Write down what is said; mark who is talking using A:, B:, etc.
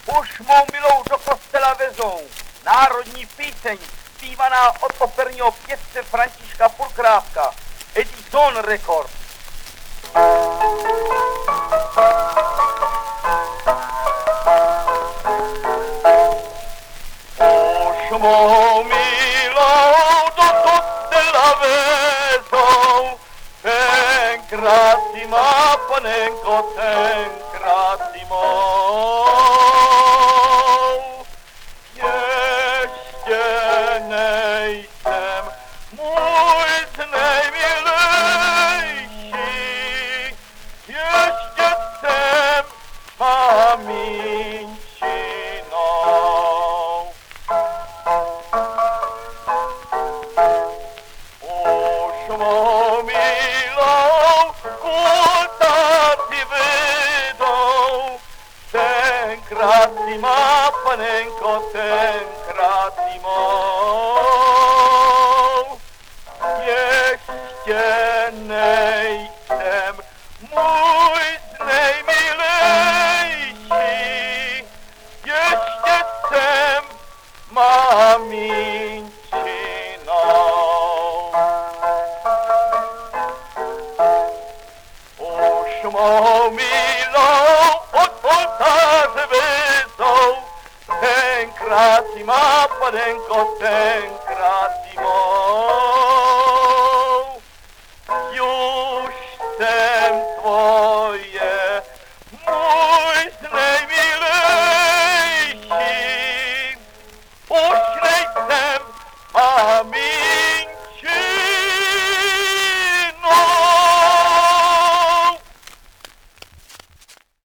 A: Už mou milou do kostela vezou. Národní píseň, zpívaná od operního pěvce Františka Purkrávka. Edison Record. Už mou milou do kostela vezou. Tenkrát si má, panenko, tenkrát si mou. Ještě nejsem můj nejmilejší, ještě jsem maminčinou. Už mou milou kultáci vydou, tenkrát si má, panenko, tenkrát si mou. Ještě nejsem můj nejmilejší, ještě jsem maminčinou. Už mou milou od oltáře vezou, tenkrát si má, panenko, tenkrát